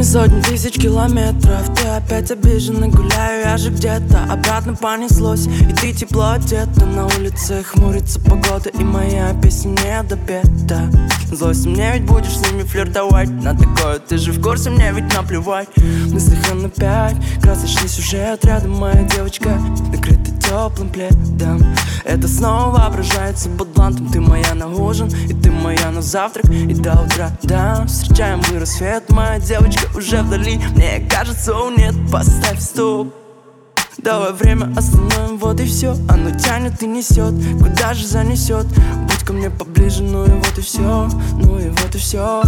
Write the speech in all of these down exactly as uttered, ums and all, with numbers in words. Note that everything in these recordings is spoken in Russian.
сотни тысяч километров. Ты опять обижена, гуляю я же где-то. Обратно понеслось, и ты тепло одета. На улице хмурится погода, и моя песня не допета. Злость, мне ведь будешь с ними флиртовать. На такое ты же в курсе, мне ведь наплевать. В мыслях на пять, красочный сюжет. Рядом моя девочка, накрыта теплым пледом. Это снова воображается под блантом. Ты моя на ужин, и ты моя на завтрак, и до утра, да. Встречаем мы рассвет, моя девочка уже вдали. Мне кажется, о нет, поставь стоп. Давай время остановим, вот и все. Оно тянет и несет, куда же занесет. Будь ко мне поближе, ну и вот и все. Ну и вот и все.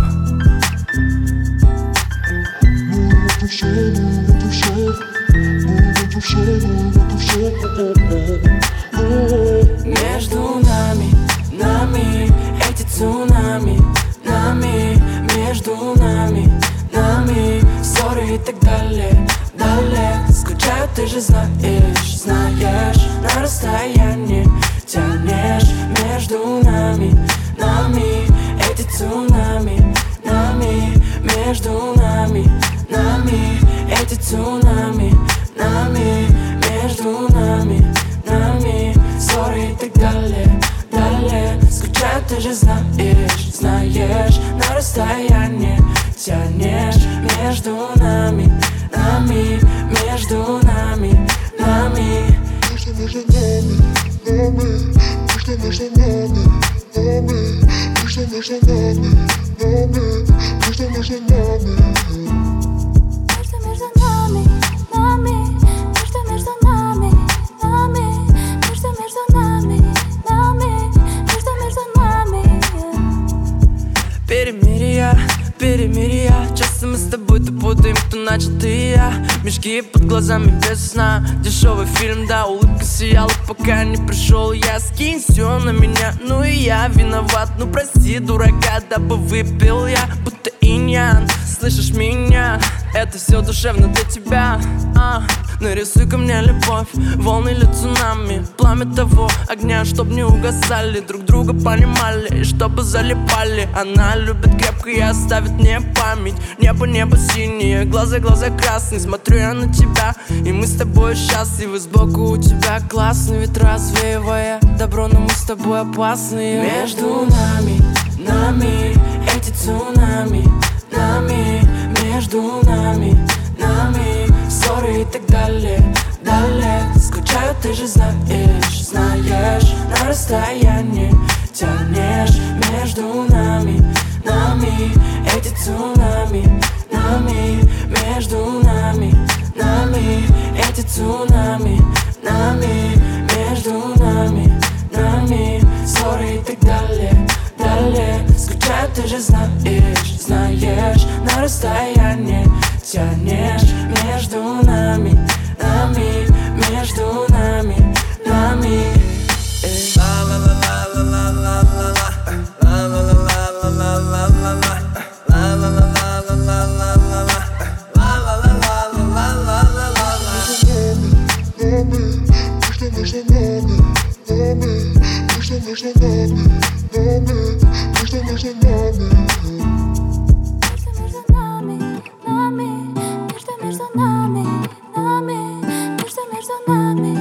Между нами, нами эти цунами, нами, между нами, нами ссоры и так далее, далее. Скучаю, ты же знаешь, знаешь, на расстоянии тянешь. Между нами, нами эти цунами, нами, между нами, нами эти цунами, нами, между нами, нами ссоры и так далее, далее. Скучаю, ты же знаешь, знаешь, на расстоянии тянешь. Между нами, нами, между нами, нами. Между, между нами, нами, между, между нами, нами, между, между нами, нами, между, между нами. Между, между нами, нами, между, между нами, нами, между, между нами, нами, между, между нами. Перемирия, перемирия. Часто мы с тобой то путаем, кто начал, ты и я. Мешки под глазами без сна. Дешевый фильм, да, улыбка сияла, пока не пришел я. Скинь все на меня, ну и я виноват. Ну прости, дурака, дабы выпил я, будто иньян. Слышишь меня? Это все душевно для тебя, а. Нарисуй ко мне любовь, волны или цунами. Пламя того огня, чтоб не угасали. Друг друга понимали, и чтобы залипали. Она любит крепко и оставит мне память. Небо, небо синее, глаза, глаза красные. Смотрю я на тебя, и мы с тобой счастливы. Сбоку у тебя классный ветра, развеивая добро, но мы с тобой опасные. Между нами, нами эти цунами, нами, между нами, нами ссоры и так далее, далее. Скучаю, ты же знаешь, знаешь, на расстоянии тянешь. Между нами, нами эти цунами, нами, между нами, нами эти цунами, нами, между нами, нами ссоры и так далее, далее. Скучаю, ты же знаешь, знаешь, на расстоянии тянешь. Между нами, нами, между нами, нами. Между нами, нами, между, между нами, нами, между, между нами. Между, между нами, нами, между, между нами, нами, между, между нами.